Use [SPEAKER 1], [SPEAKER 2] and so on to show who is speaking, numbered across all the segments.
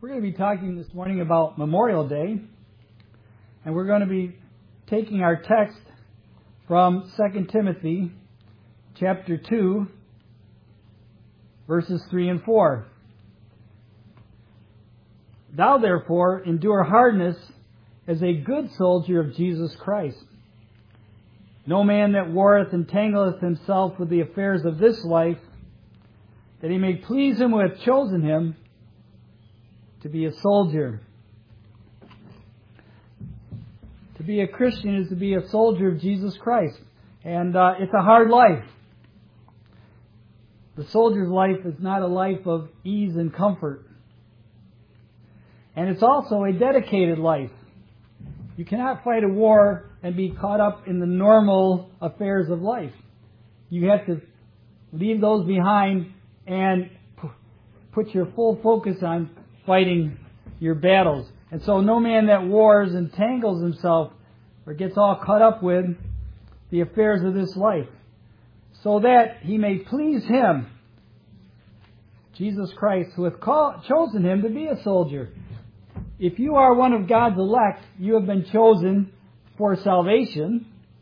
[SPEAKER 1] We're going to be talking this morning about Memorial Day, and we're going to be taking our text from 2 Timothy chapter 2, verses 3 and 4. Thou therefore endure hardness as a good soldier of Jesus Christ. No man that warreth entangleth himself with the affairs of this life, that he may please him who hath chosen him to be a soldier. To be a Christian is to be a soldier of Jesus Christ. And it's a hard life. The soldier's life is not a life of ease and comfort. And it's also a dedicated life. You cannot fight a war and be caught up in the normal affairs of life. You have to leave those behind and put your full focus on fighting your battles. And so no man that wars entangles himself or gets all caught up with the affairs of this life, so that he may please him, Jesus Christ, who hath chosen him to be a soldier. If you are one of God's elect, you have been chosen for salvation.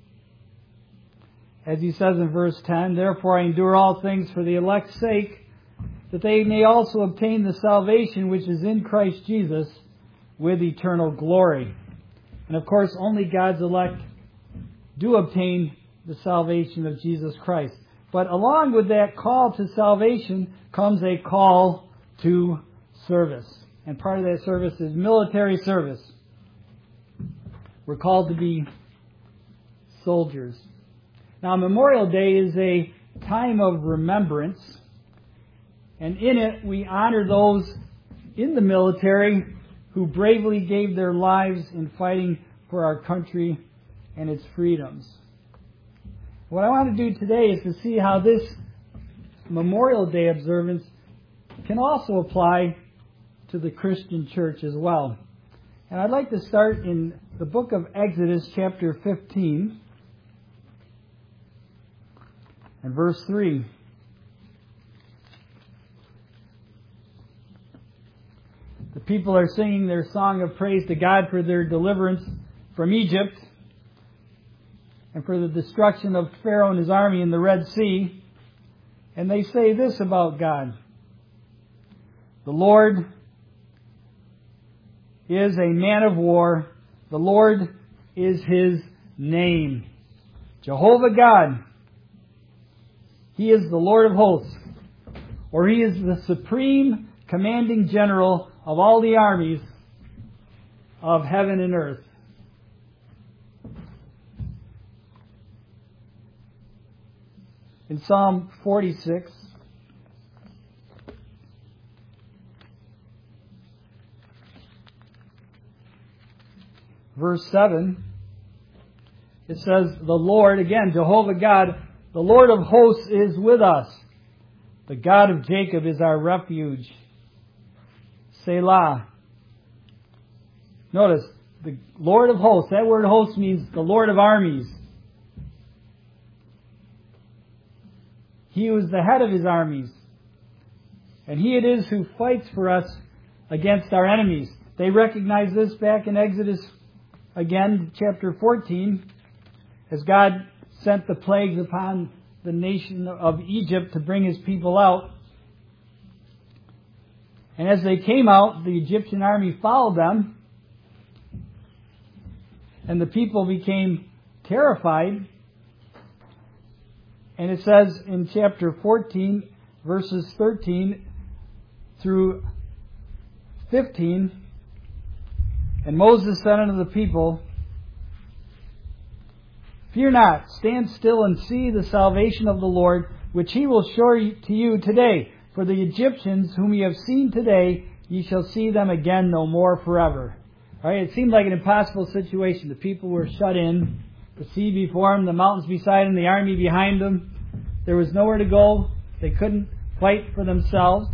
[SPEAKER 1] As he says in verse 10, therefore I endure all things for the elect's sake, that they may also obtain the salvation which is in Christ Jesus with eternal glory. And of course, only God's elect do obtain the salvation of Jesus Christ. But along with that call to salvation comes a call to service. And part of that service is military service. We're called to be soldiers. Now, Memorial Day is a time of remembrance. And in it, we honor those in the military who bravely gave their lives in fighting for our country and its freedoms. What I want to do today is to see how this Memorial Day observance can also apply to the Christian church as well. And I'd like to start in the book of Exodus, chapter 15, and verse 3. The people are singing their song of praise to God for their deliverance from Egypt and for the destruction of Pharaoh and his army in the Red Sea. And they say this about God: the Lord is a man of war. The Lord is his name. Jehovah God. He is the Lord of hosts. Or he is the supreme commanding general of all the armies of heaven and earth. In Psalm 46, verse 7, it says, the Lord, again, Jehovah God, the Lord of hosts is with us. The God of Jacob is our refuge. Selah. Notice, the Lord of hosts, that word host means the Lord of armies. He who is the head of his armies. And he it is who fights for us against our enemies. They recognize this back in Exodus, again, chapter 14, as God sent the plagues upon the nation of Egypt to bring his people out. And as they came out, the Egyptian army followed them, and the people became terrified. And it says in chapter 14, verses 13 through 15, and Moses said unto the people, fear not, stand still and see the salvation of the Lord, which he will show to you today. For the Egyptians whom ye have seen today, ye shall see them again no more forever. All right, it seemed like an impossible situation. The people were shut in, the sea before them, the mountains beside them, the army behind them. There was nowhere to go. They couldn't fight for themselves.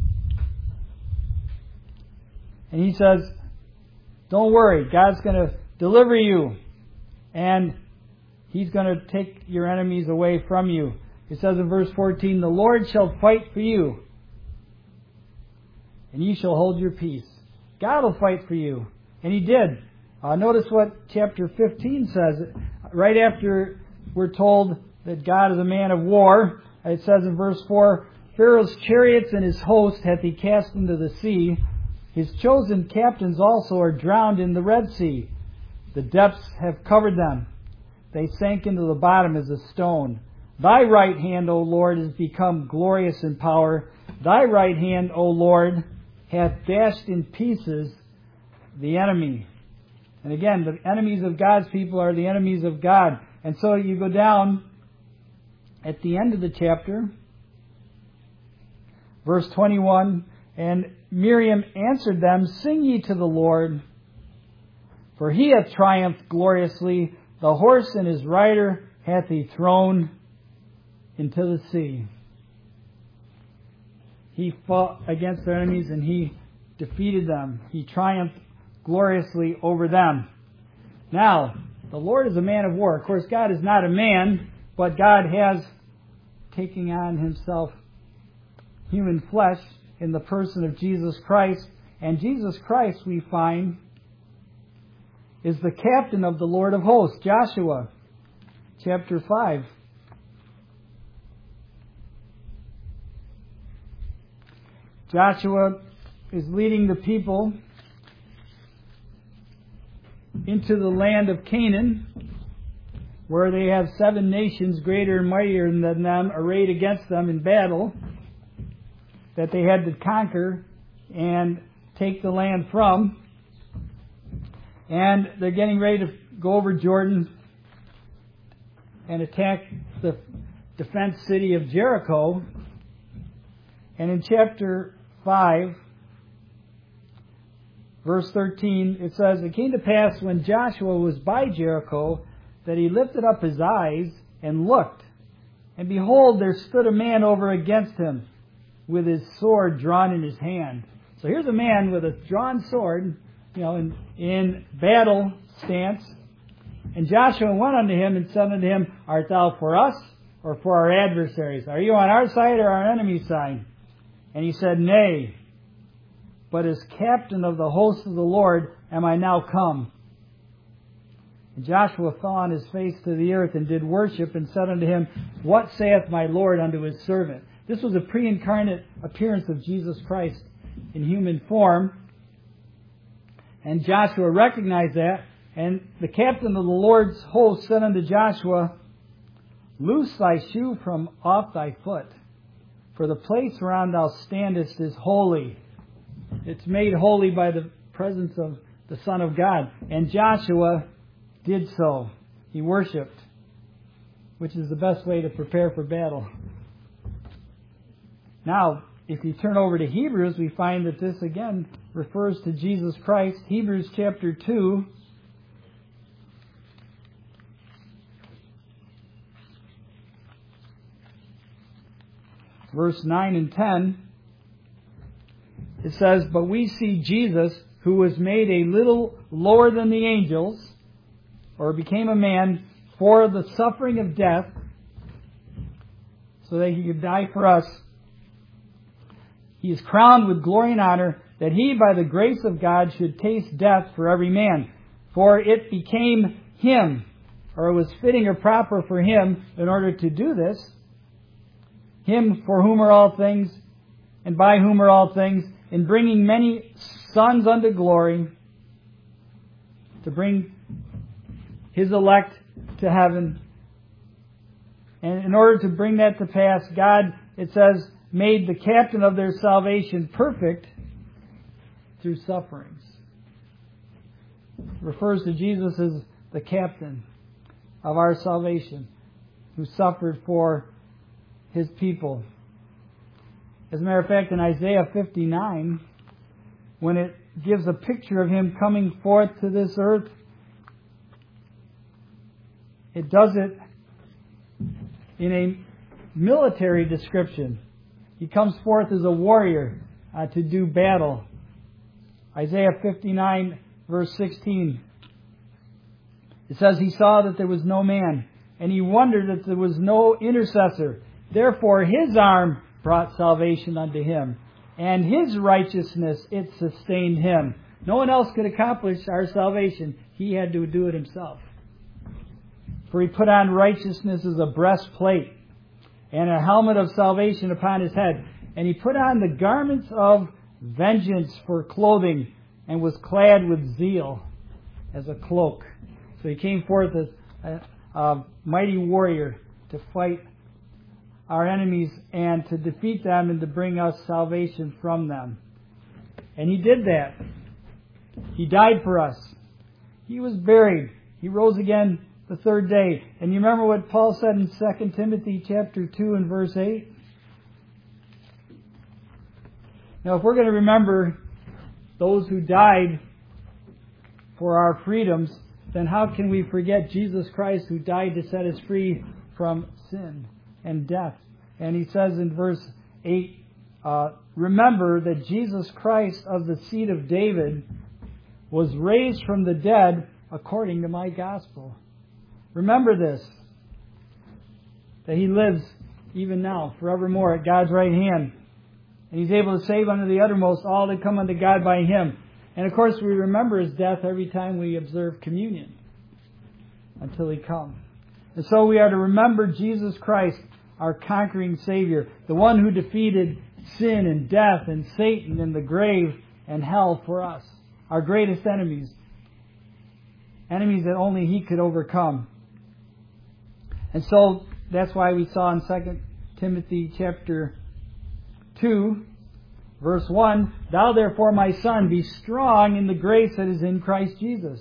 [SPEAKER 1] And he says, don't worry, God's going to deliver you. And he's going to take your enemies away from you. It says in verse 14, the Lord shall fight for you, and ye shall hold your peace. God will fight for you. And He did. Notice what chapter 15 says. Right after we're told that God is a man of war, it says in verse 4, Pharaoh's chariots and his host hath He cast into the sea. His chosen captains also are drowned in the Red Sea. The depths have covered them. They sank into the bottom as a stone. Thy right hand, O Lord, is become glorious in power. Thy right hand, O Lord, hath dashed in pieces the enemy. And again, the enemies of God's people are the enemies of God. And so you go down at the end of the chapter, verse 21, and Miriam answered them, Sing ye to the Lord, for He hath triumphed gloriously. The horse and his rider hath He thrown into the sea. He fought against their enemies and He defeated them. He triumphed gloriously over them. Now, the Lord is a man of war. Of course, God is not a man, but God has taken on Himself human flesh in the person of Jesus Christ. And Jesus Christ, we find, is the captain of the Lord of hosts. Joshua chapter 5. Joshua is leading the people into the land of Canaan, where they have 7 nations greater and mightier than them arrayed against them in battle, that they had to conquer and take the land from. And they're getting ready to go over Jordan and attack the defense city of Jericho. And in chapter 5, verse 13, it says, It came to pass when Joshua was by Jericho that he lifted up his eyes and looked. And behold, there stood a man over against him with his sword drawn in his hand. So here's a man with a drawn sword, in battle stance. And Joshua went unto him and said unto him, Art thou for us or for our adversaries? Are you on our side or our enemy's side? And he said, Nay, but as captain of the host of the Lord am I now come. And Joshua fell on his face to the earth and did worship and said unto him, What saith my Lord unto his servant? This was a pre-incarnate appearance of Jesus Christ in human form. And Joshua recognized that. And the captain of the Lord's host said unto Joshua, Loose thy shoe from off thy foot, for the place whereon thou standest is holy. It's made holy by the presence of the Son of God. And Joshua did so. He worshipped, which is the best way to prepare for battle. Now, if you turn over to Hebrews, we find that this again refers to Jesus Christ. Hebrews chapter 2. Verse 9 and 10. It says, But we see Jesus, who was made a little lower than the angels, or became a man, for the suffering of death, so that He could die for us. He is crowned with glory and honor, that He, by the grace of God, should taste death for every man. For it became Him, or it was fitting or proper for Him, in order to do this, Him for whom are all things, and by whom are all things, in bringing many sons unto glory, to bring His elect to heaven. And in order to bring that to pass, God, it says, made the captain of their salvation perfect through sufferings. It refers to Jesus as the captain of our salvation, who suffered for His people. As a matter of fact, in Isaiah 59, when it gives a picture of Him coming forth to this earth, it does it in a military description. He comes forth as a warrior to do battle. Isaiah 59, verse 16. It says, He saw that there was no man, and He wondered that there was no intercessor. Therefore His arm brought salvation unto Him, and His righteousness it sustained Him. No one else could accomplish our salvation. He had to do it himself. For he put on righteousness as a breastplate and a helmet of salvation upon his head. And he put on the garments of vengeance for clothing and was clad with zeal as a cloak. So he came forth as a mighty warrior to fight our enemies and to defeat them and to bring us salvation from them. And he did that. He died for us. He was buried. He rose again the third day. And you remember what Paul said in 2 Timothy chapter 2 and verse 8? Now, if we're going to remember those who died for our freedoms, then how can we forget Jesus Christ who died to set us free from sin and death? And he says in verse 8, remember that Jesus Christ of the seed of David was raised from the dead according to my gospel. Remember this, that he lives even now, forevermore, at God's right hand. And he's able to save unto the uttermost all that come unto God by him. And of course we remember his death every time we observe communion until he comes. And so we are to remember Jesus Christ, our conquering Savior, the one who defeated sin and death and Satan and the grave and hell for us, our greatest enemies, enemies that only he could overcome. And so that's why we saw in 2 Timothy chapter 2, verse 1, thou therefore, my son, be strong in the grace that is in Christ Jesus.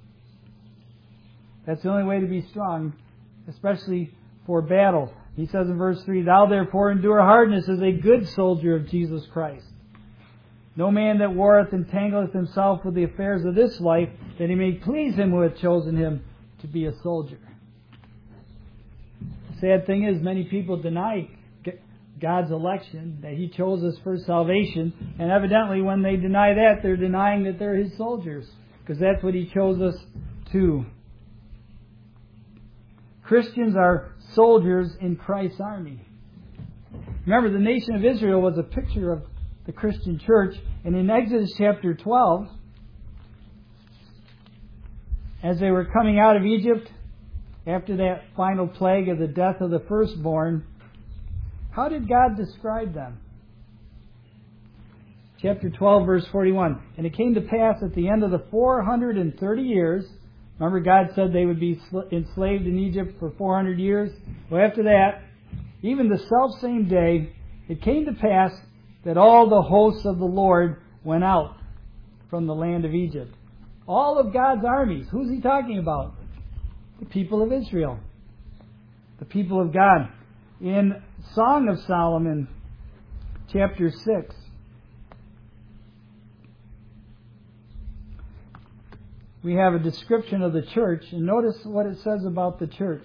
[SPEAKER 1] That's the only way to be strong, especially for battle. He says in verse 3, thou therefore endure hardness as a good soldier of Jesus Christ. No man that warreth entangleth himself with the affairs of this life, that he may please him who hath chosen him to be a soldier. The sad thing is, many people deny God's election, that he chose us for salvation, and evidently when they deny that, they're denying that they're his soldiers, because that's what he chose us to. Christians are soldiers in Christ's army. Remember, the nation of Israel was a picture of the Christian church, and in Exodus chapter 12, as they were coming out of Egypt, after that final plague of the death of the firstborn, how did God describe them? Chapter 12, verse 41. And it came to pass at the end of the 430 years, remember God said they would be enslaved in Egypt for 400 years? Well, after that, even the selfsame day, it came to pass that all the hosts of the Lord went out from the land of Egypt. All of God's armies. Who's he talking about? The people of Israel. The people of God. In Song of Solomon, chapter 6, we have a description of the church, and notice what it says about the church.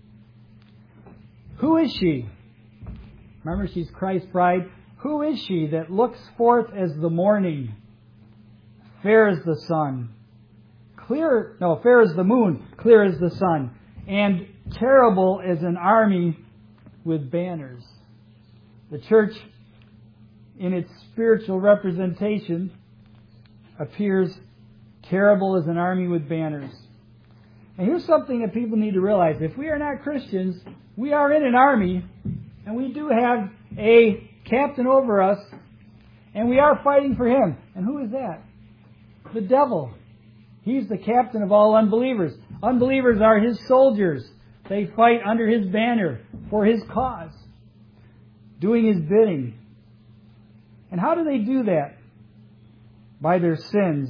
[SPEAKER 1] Who is she? Remember, she's Christ's bride. Who is she that looks forth as the morning, fair as the sun, fair as the moon, clear as the sun, and terrible as an army with banners? The church, in its spiritual representation, appears terrible as an army with banners. And here's something that people need to realize. If we are not Christians, we are in an army, and we do have a captain over us, and we are fighting for him. And who is that? The devil. He's the captain of all unbelievers. Unbelievers are his soldiers. They fight under his banner for his cause, doing his bidding. And how do they do that? By their sins.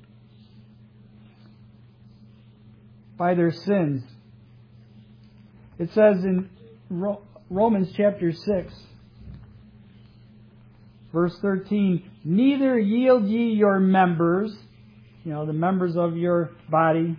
[SPEAKER 1] By their sins. It says in Romans chapter 6, verse 13, neither yield ye your members, the members of your body,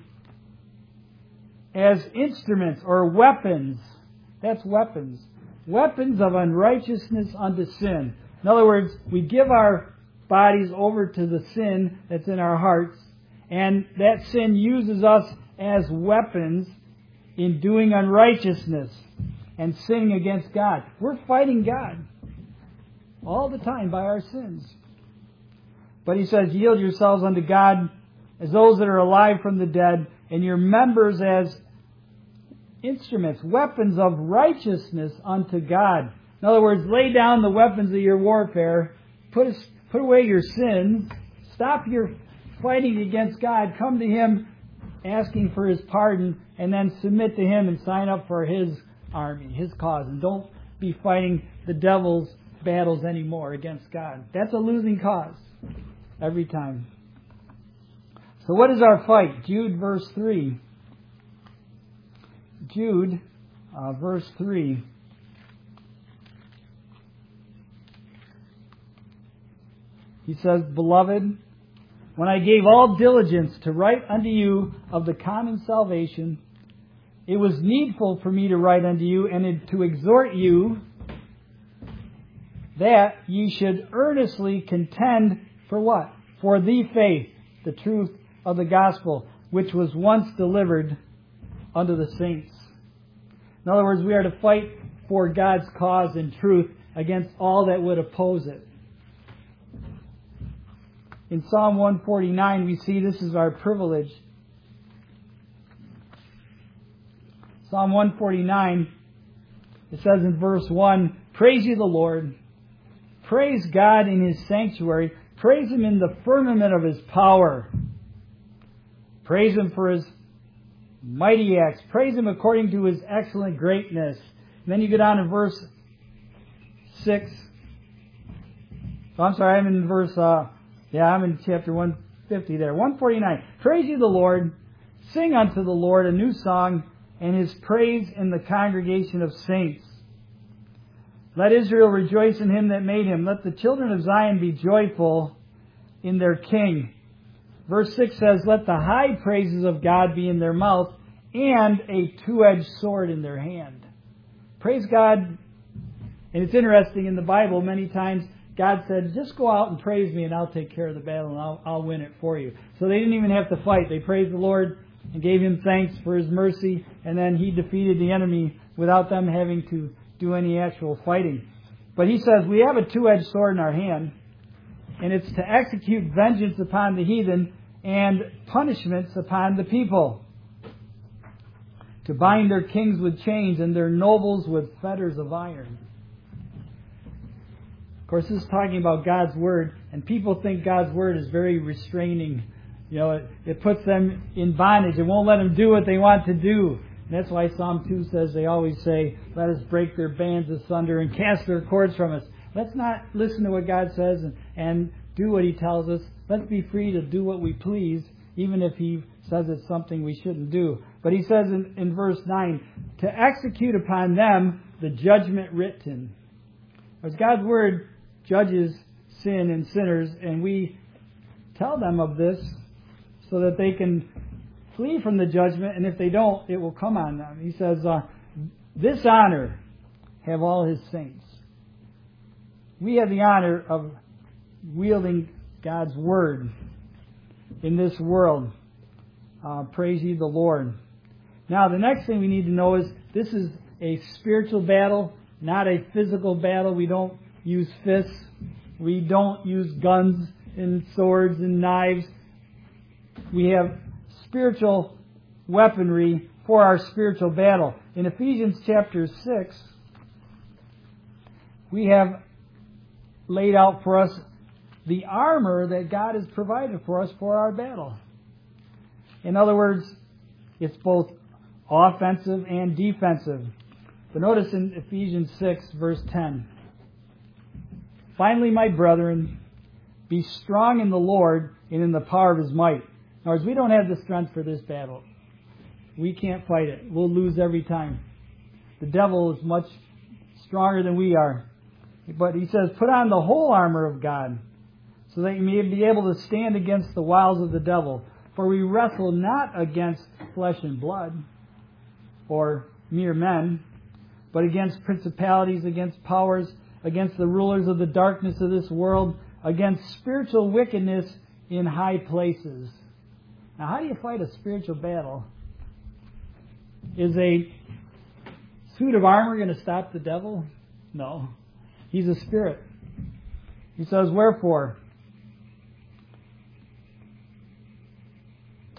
[SPEAKER 1] as instruments or weapons. That's weapons. Weapons of unrighteousness unto sin. In other words, we give our bodies over to the sin that's in our hearts, and that sin uses us as weapons in doing unrighteousness and sinning against God. We're fighting God all the time by our sins. But he says, yield yourselves unto God as those that are alive from the dead, and your members as instruments, weapons of righteousness unto God. In other words, lay down the weapons of your warfare, put away your sins, stop your fighting against God, come to Him asking for His pardon, and then submit to Him and sign up for His army, His cause. And don't be fighting the devil's battles anymore against God. That's a losing cause every time. So what is our fight? Jude verse 3. Jude verse 3. He says, Beloved, when I gave all diligence to write unto you of the common salvation, it was needful for me to write unto you and to exhort you that ye should earnestly contend for what? For the faith, the truth of the gospel, which was once delivered unto the saints. In other words, we are to fight for God's cause and truth against all that would oppose it. In Psalm 149, we see this is our privilege. Psalm 149, it says in verse 1, Praise ye the Lord. Praise God in His sanctuary. Praise Him in the firmament of His power. Praise Him for His mighty acts. Praise Him according to His excellent greatness. And then you get down to verse 6. Oh, I'm sorry, I'm in verse... I'm in chapter 150 there. 149. Praise ye the Lord. Sing unto the Lord a new song, and His praise in the congregation of saints. Let Israel rejoice in Him that made him. Let the children of Zion be joyful in their King. Verse 6 says, Let the high praises of God be in their mouth, and a two-edged sword in their hand. Praise God. And it's interesting, in the Bible, many times, God said, just go out and praise me and I'll take care of the battle and I'll win it for you. So they didn't even have to fight. They praised the Lord and gave Him thanks for His mercy, and then He defeated the enemy without them having to do any actual fighting. But He says we have a two-edged sword in our hand, and it's to execute vengeance upon the heathen and punishments upon the people, to bind their kings with chains and their nobles with fetters of iron. Of course, this is talking about God's Word, and people think God's Word is very restraining. You know, it puts them in bondage. It won't let them do what they want to do. And that's why Psalm 2 says, they always say, let us break their bands asunder and cast their cords from us. Let's not listen to what God says and do what He tells us. Let's be free to do what we please, even if He says it's something we shouldn't do. But He says in verse 9, to execute upon them the judgment written. As God's Word judges sin and sinners, and we tell them of this so that they can flee from the judgment, and if they don't, it will come on them. He says, this honor have all His saints. We have the honor of wielding God's Word in this world. Praise ye the Lord. Now, the next thing we need to know is this is a spiritual battle, not a physical battle. We don't use fists. We don't use guns and swords and knives. We have spiritual weaponry for our spiritual battle. In Ephesians chapter 6, we have laid out for us the armor that God has provided for us for our battle. In other words, it's both offensive and defensive. But notice in Ephesians 6, verse 10. Finally, my brethren, be strong in the Lord and in the power of His might. In other words, we don't have the strength for this battle. We can't fight it. We'll lose every time. The devil is much stronger than we are. But he says, put on the whole armor of God, so that you may be able to stand against the wiles of the devil. For we wrestle not against flesh and blood, or mere men, but against principalities, against powers, against the rulers of the darkness of this world, against spiritual wickedness in high places. Now, how do you fight a spiritual battle? Is a suit of armor going to stop the devil? No. He's a spirit. He says, wherefore,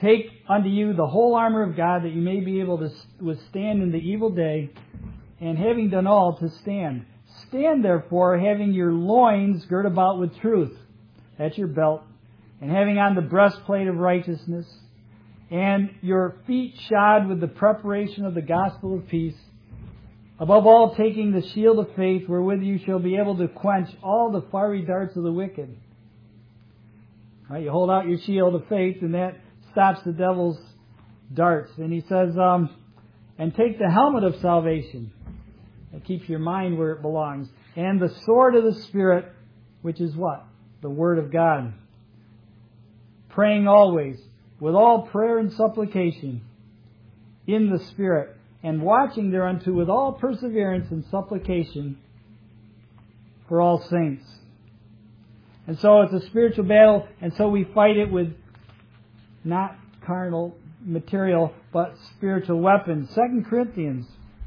[SPEAKER 1] Take unto you the whole armor of God, that you may be able to withstand in the evil day, and having done all, to stand. Stand therefore, having your loins girt about with truth. That's your belt. And having on the breastplate of righteousness, and your feet shod with the preparation of the gospel of peace. Above all, taking the shield of faith, wherewith you shall be able to quench all the fiery darts of the wicked. Right, you hold out your shield of faith, and that stops the devil's darts. And he says, and take the helmet of salvation. That keeps your mind where it belongs. And the sword of the Spirit, which is what? The Word of God. Praying always, with all prayer and supplication, in the Spirit, and watching thereunto with all perseverance and supplication for all saints. And so it's a spiritual battle, and so we fight it with not carnal material, but spiritual weapons. 2 Corinthians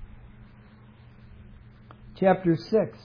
[SPEAKER 1] chapter 6.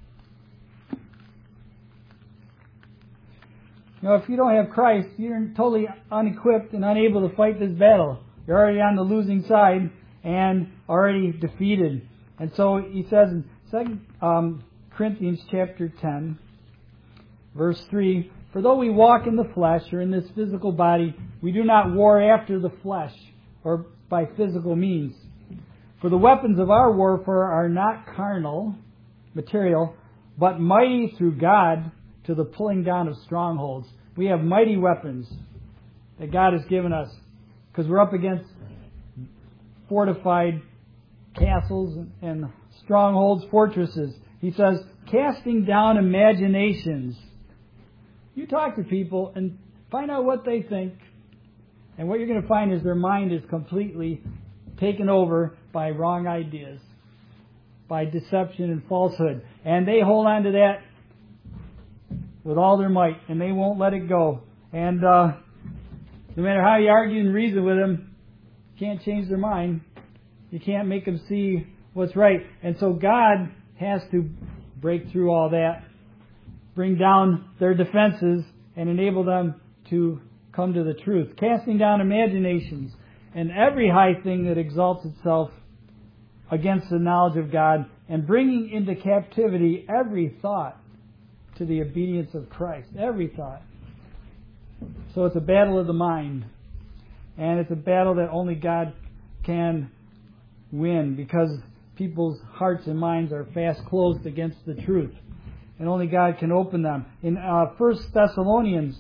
[SPEAKER 1] You know, if you don't have Christ, you're totally unequipped and unable to fight this battle. You're already on the losing side and already defeated. And so he says in 2 Corinthians chapter 10, verse 3, for though we walk in the flesh, or in this physical body, we do not war after the flesh, or by physical means. For the weapons of our warfare are not carnal, material, but mighty through God to the pulling down of strongholds. We have mighty weapons that God has given us, because we're up against fortified castles and strongholds, fortresses. He says, casting down imaginations. You talk to people and find out what they think. And what you're going to find is their mind is completely taken over by wrong ideas, by deception and falsehood. And they hold on to that with all their might, and they won't let it go. And no matter how you argue and reason with them, you can't change their mind. You can't make them see what's right. And so God has to break through all that, bring down their defenses, and enable them to come to the truth. Casting down imaginations and every high thing that exalts itself against the knowledge of God, and bringing into captivity every thought to the obedience of Christ. Every thought. So it's a battle of the mind. And it's a battle that only God can win, because people's hearts and minds are fast closed against the truth. And only God can open them. In 1 Thessalonians,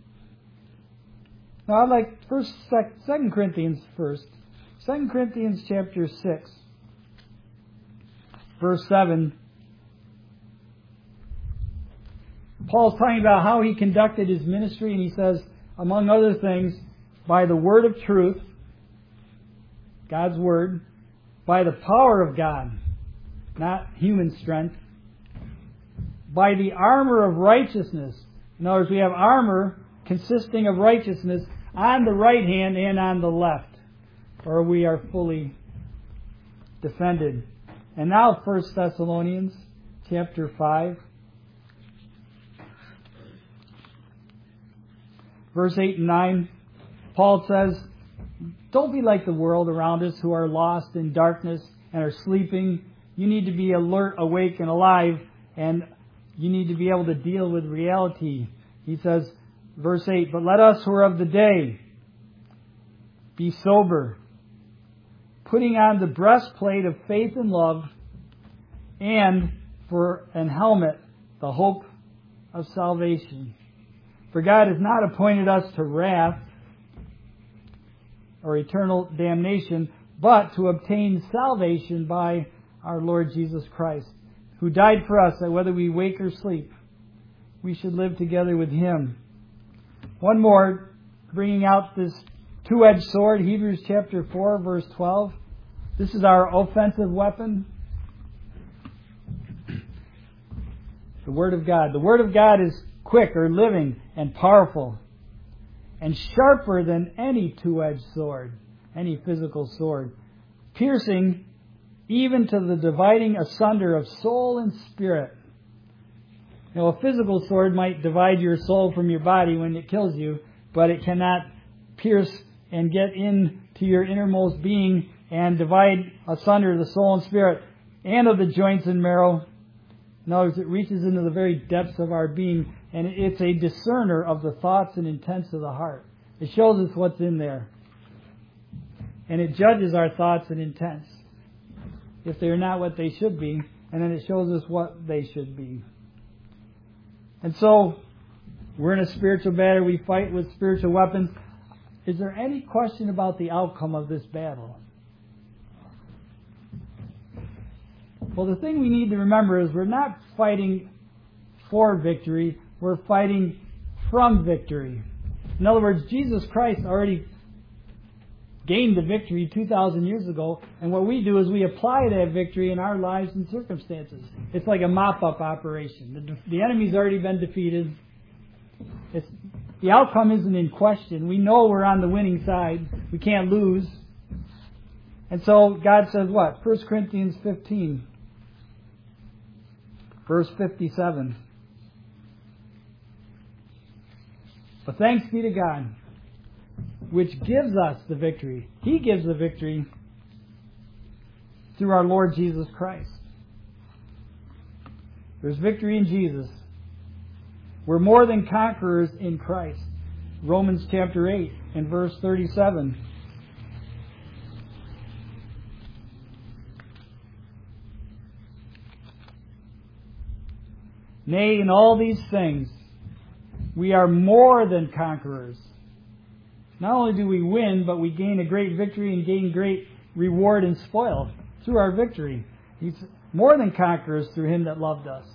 [SPEAKER 1] now I'd like 2 Corinthians first. 2 Corinthians chapter 6, verse 7. Paul's talking about how he conducted his ministry, and he says, among other things, by the word of truth, God's word, by the power of God, not human strength, by the armor of righteousness. In other words, we have armor consisting of righteousness on the right hand and on the left, or we are fully defended. And now 1 Thessalonians chapter 5. Verse 8 and 9, Paul says, don't be like the world around us who are lost in darkness and are sleeping. You need to be alert, awake, and alive, and you need to be able to deal with reality. He says, verse 8, but let us who are of the day be sober, putting on the breastplate of faith and love, and for an helmet, the hope of salvation. For God has not appointed us to wrath or eternal damnation, but to obtain salvation by our Lord Jesus Christ, who died for us, that whether we wake or sleep, we should live together with Him. One more, bringing out this two-edged sword, Hebrews chapter 4, verse 12. This is our offensive weapon. The Word of God. The Word of God is quick or living and powerful and sharper than any two-edged sword, any physical sword, piercing even to the dividing asunder of soul and spirit. You know, a physical sword might divide your soul from your body when it kills you, but it cannot pierce and get into your innermost being and divide asunder the soul and spirit and of the joints and marrow. In other words, it reaches into the very depths of our being, and it's a discerner of the thoughts and intents of the heart. It shows us what's in there. And it judges our thoughts and intents if they're not what they should be, and then it shows us what they should be. And so, we're in a spiritual battle. We fight with spiritual weapons. Is there any question about the outcome of this battle? Well, the thing we need to remember is we're not fighting for victory. We're fighting from victory. In other words, Jesus Christ already gained the victory 2,000 years ago, and what we do is we apply that victory in our lives and circumstances. It's like a mop-up operation. The enemy's already been defeated. The outcome isn't in question. We know we're on the winning side. We can't lose. And so God says what? 1 Corinthians 15, verse 57. But thanks be to God, which gives us the victory. He gives the victory through our Lord Jesus Christ. There's victory in Jesus. We're more than conquerors in Christ. Romans chapter 8 and verse 37. Nay, in all these things, we are more than conquerors. Not only do we win, but we gain a great victory and gain great reward and spoil through our victory. He's more than conquerors through Him that loved us.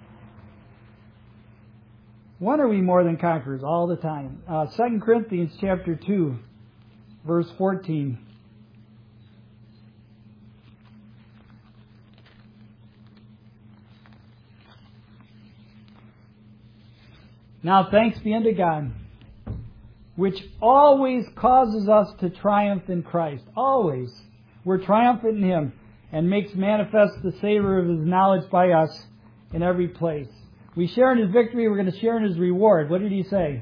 [SPEAKER 1] When are we more than conquerors? All the time. 2 Corinthians chapter 2, verse 14. Now thanks be unto God, which always causes us to triumph in Christ. Always. We're triumphant in Him, and makes manifest the savor of His knowledge by us in every place. We share in His victory, we're going to share in His reward. What did He say?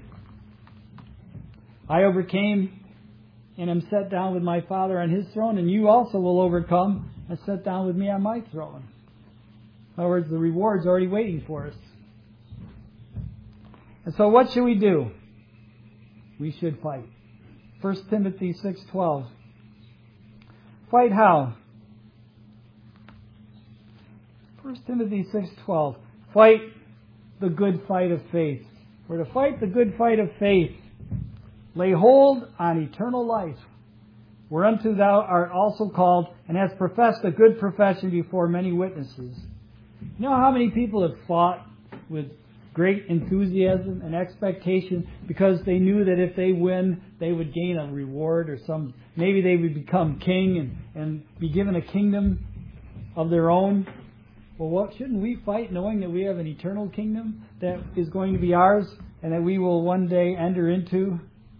[SPEAKER 1] I overcame and am set down with my Father on His throne, and you also will overcome and sit down with me on my throne. In other words, the reward's already waiting for us. And so what should we do? We should fight. 1 Timothy 6:12. Fight how? 1 Timothy 6:12. Fight the good fight of faith. We're to fight the good fight of faith. Lay hold on eternal life, whereunto thou art also called, and hast professed a good profession before many witnesses. You know how many people have fought with great enthusiasm and expectation because they knew that if they win, they would gain a reward or maybe they would become king and be given a kingdom of their own. Well, shouldn't we fight knowing that we have an eternal kingdom that is going to be ours and that we will one day enter into?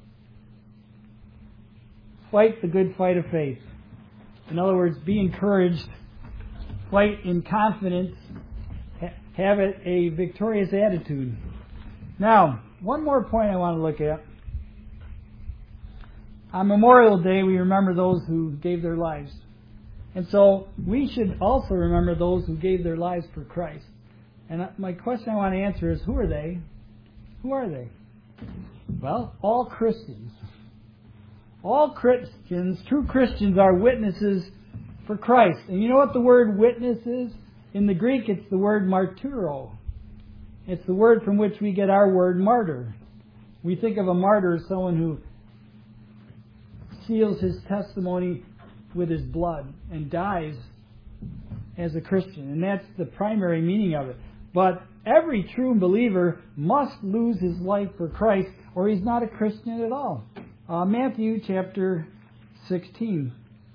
[SPEAKER 1] Fight the good fight of faith. In other words, be encouraged, fight in confidence, have a victorious attitude. Now, one more point I want to look at. On Memorial Day, we remember those who gave their lives. And so we should also remember those who gave their lives for Christ. And my question I want to answer is, who are they? Who are they? Well, all Christians. All Christians, true Christians, are witnesses for Christ. And you know what the word witness is? In the Greek, it's the word martyro. It's the word from which we get our word martyr. We think of a martyr as someone who seals his testimony with his blood and dies as a Christian. And that's the primary meaning of it. But every true believer must lose his life for Christ, or he's not a Christian at all. Matthew chapter 16,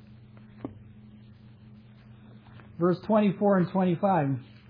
[SPEAKER 1] verse 24 and 25.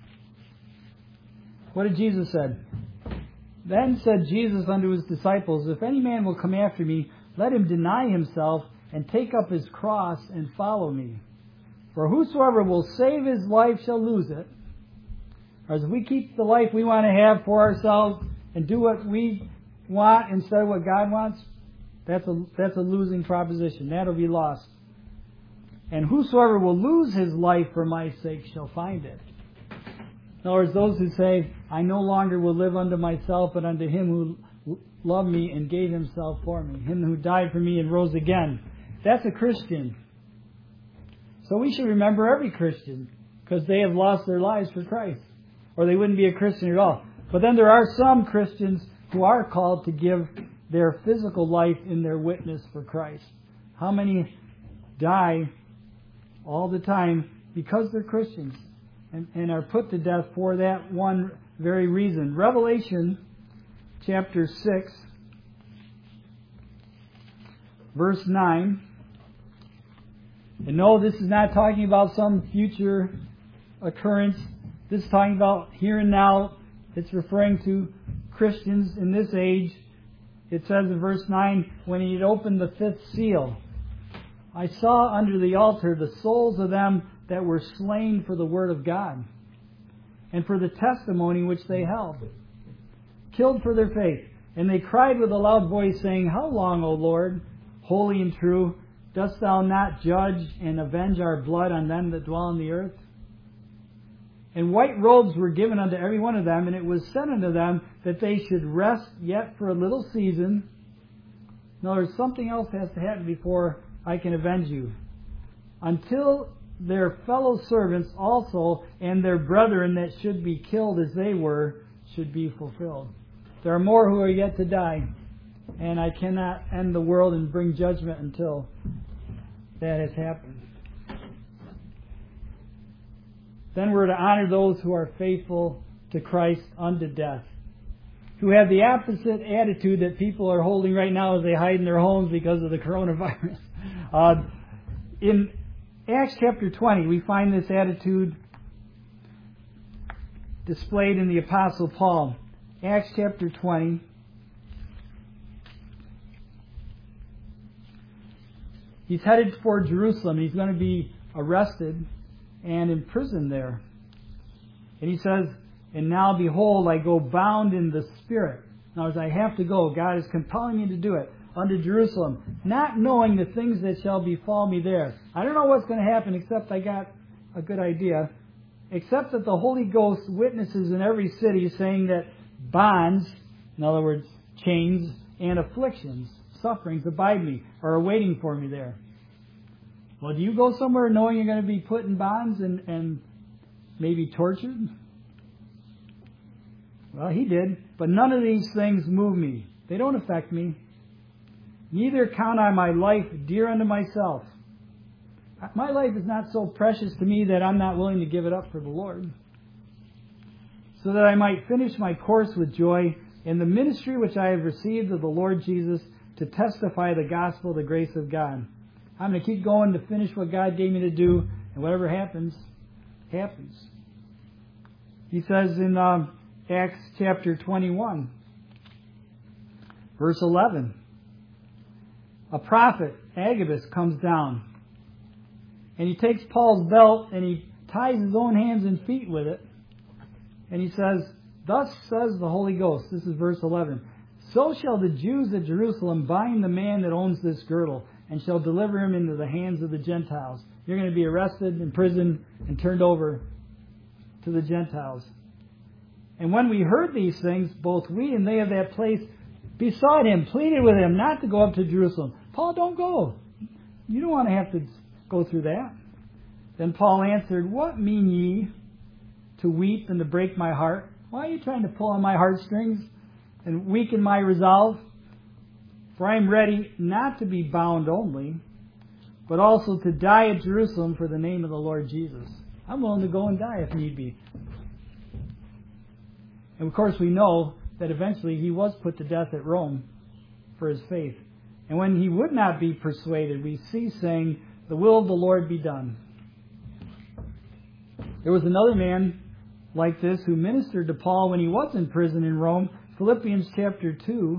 [SPEAKER 1] What did Jesus say? Then said Jesus unto His disciples, If any man will come after me, let him deny himself and take up his cross and follow me. For whosoever will save his life shall lose it. Or as we keep the life we want to have for ourselves and do what we want instead of what God wants, That's a losing proposition. That'll be lost. And whosoever will lose his life for my sake shall find it. In other words, those who say, I no longer will live unto myself, but unto him who loved me and gave himself for me. Him who died for me and rose again. That's a Christian. So we should remember every Christian, because they have lost their lives for Christ, or they wouldn't be a Christian at all. But then there are some Christians who are called to give their physical life in their witness for Christ. How many die all the time because they're Christians and are put to death for that one very reason? Revelation chapter 6, verse 9. And no, this is not talking about some future occurrence. This is talking about here and now. It's referring to Christians in this age. It says in verse 9, when he had opened the fifth seal, I saw under the altar the souls of them that were slain for the word of God and for the testimony which they held, killed for their faith. And they cried with a loud voice, saying, How long, O Lord, holy and true, dost thou not judge and avenge our blood on them that dwell on the earth? And white robes were given unto every one of them, and it was said unto them that they should rest yet for a little season. In other words, something else has to happen before I can avenge you. Until their fellow servants also and their brethren that should be killed as they were should be fulfilled. There are more who are yet to die, and I cannot end the world and bring judgment until that has happened. Then we're to honor those who are faithful to Christ unto death, who have the opposite attitude that people are holding right now as they hide in their homes because of the coronavirus. In Acts chapter 20, we find this attitude displayed in the Apostle Paul. Acts chapter 20. He's headed for Jerusalem. He's going to be arrested and imprisoned there. And he says, And now behold, I go bound in the Spirit. In other words, I have to go. God is compelling me to do it. Unto Jerusalem, not knowing the things that shall befall me there. I don't know what's going to happen, except I got a good idea. Except that the Holy Ghost witnesses in every city, saying that bonds, in other words, chains, and afflictions, sufferings abide me, or are waiting for me there. Well, do you go somewhere knowing you're going to be put in bonds and maybe tortured? Well, he did. But none of these things move me. They don't affect me. Neither count I my life dear unto myself. My life is not so precious to me that I'm not willing to give it up for the Lord, so that I might finish my course with joy in the ministry which I have received of the Lord Jesus, to testify the gospel of the grace of God. I'm going to keep going to finish what God gave me to do, and whatever happens, happens. He says in Acts chapter 21, verse 11, a prophet, Agabus, comes down, and he takes Paul's belt and he ties his own hands and feet with it, and he says, Thus says the Holy Ghost, this is verse 11, So shall the Jews at Jerusalem bind the man that owns this girdle, and shall deliver him into the hands of the Gentiles. You're going to be arrested, imprisoned, and turned over to the Gentiles. And when we heard these things, both we and they of that place besought him, pleaded with him not to go up to Jerusalem. Paul, don't go. You don't want to have to go through that. Then Paul answered, What mean ye to weep and to break my heart? Why are you trying to pull on my heartstrings and weaken my resolve? For I am ready not to be bound only, but also to die at Jerusalem for the name of the Lord Jesus. I'm willing to go and die if need be. And of course we know that eventually he was put to death at Rome for his faith. And when he would not be persuaded, we see saying, The will of the Lord be done. There was another man like this who ministered to Paul when he was in prison in Rome. Philippians chapter 2.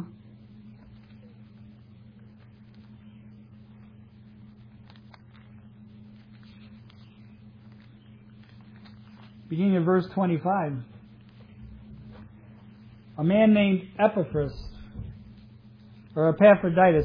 [SPEAKER 1] Beginning of verse 25. A man named Epaphras, or Epaphroditus,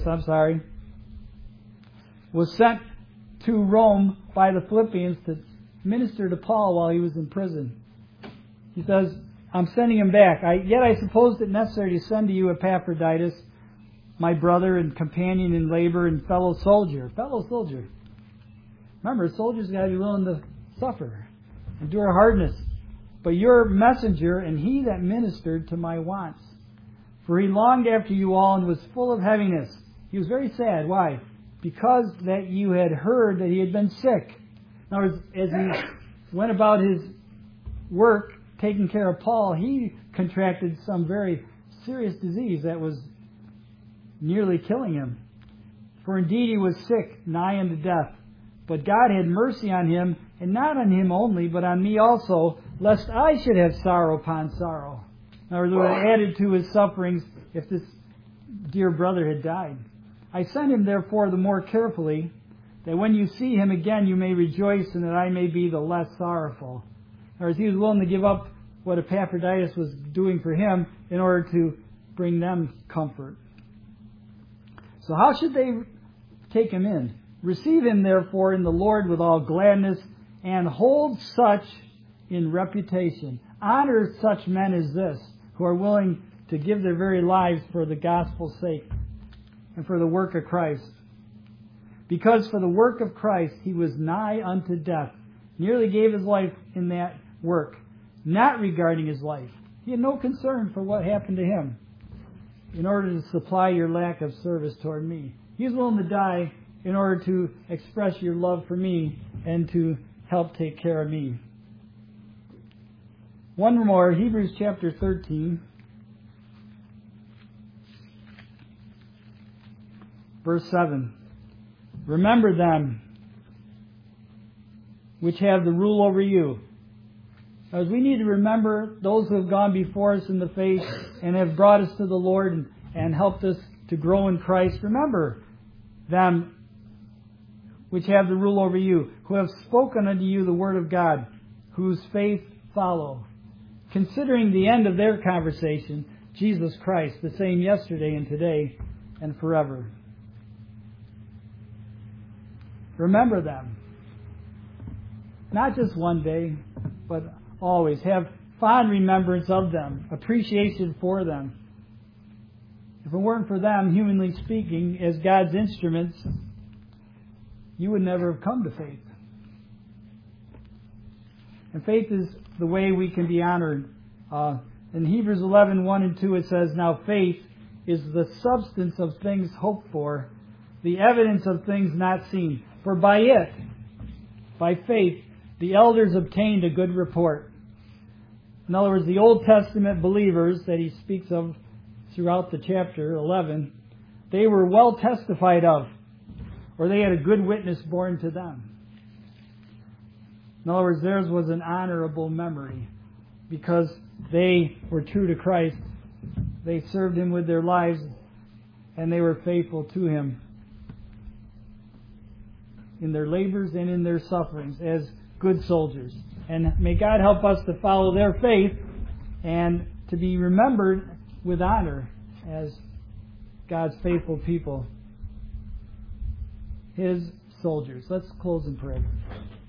[SPEAKER 1] was sent to Rome by the Philippians to minister to Paul while he was in prison. He says, I'm sending him back. Yet I supposed it necessary to send to you Epaphroditus, my brother and companion in labor and fellow soldier. Fellow soldier. Remember, soldiers got to be willing to suffer, endure hardness. But your messenger, and he that ministered to my wants. For he longed after you all and was full of heaviness. He was very sad. Why? Because that you had heard that he had been sick. In other words, as he went about his work, taking care of Paul, he contracted some very serious disease that was nearly killing him. For indeed he was sick, nigh unto death. But God had mercy on him, and not on him only, but on me also, lest I should have sorrow upon sorrow. In other words, it added to his sufferings if this dear brother had died. I sent him therefore the more carefully, that when you see him again you may rejoice, and that I may be the less sorrowful. In other words, he was willing to give up what Epaphroditus was doing for him in order to bring them comfort. So how should they take him in? Receive him therefore in the Lord with all gladness, and hold such in reputation. Honor such men as this, who are willing to give their very lives for the gospel's sake and for the work of Christ. Because for the work of Christ he was nigh unto death, nearly gave his life in that work, not regarding his life. He had no concern for what happened to him in order to supply your lack of service toward me. He was willing to die in order to express your love for me and to help take care of me. One more, Hebrews chapter 13, verse 7. Remember them which have the rule over you. As we need to remember those who have gone before us in the faith and have brought us to the Lord and helped us to grow in Christ. Remember them which have the rule over you, who have spoken unto you the word of God, whose faith follow. Considering the end of their conversation, Jesus Christ, the same yesterday and today and forever. Remember them. Not just one day, but always. Have fond remembrance of them, appreciation for them. If it weren't for them, humanly speaking, as God's instruments, you would never have come to faith. And faith is the way we can be honored. In Hebrews 11:1 and 2 it says, Now faith is the substance of things hoped for, the evidence of things not seen. For by it, by faith, the elders obtained a good report. In other words, the Old Testament believers that he speaks of throughout the chapter 11, they were well testified of, or they had a good witness borne to them. In other words, theirs was an honorable memory because they were true to Christ. They served Him with their lives and they were faithful to Him in their labors and in their sufferings as good soldiers. And may God help us to follow their faith and to be remembered with honor as God's faithful people, His soldiers. Let's close in prayer.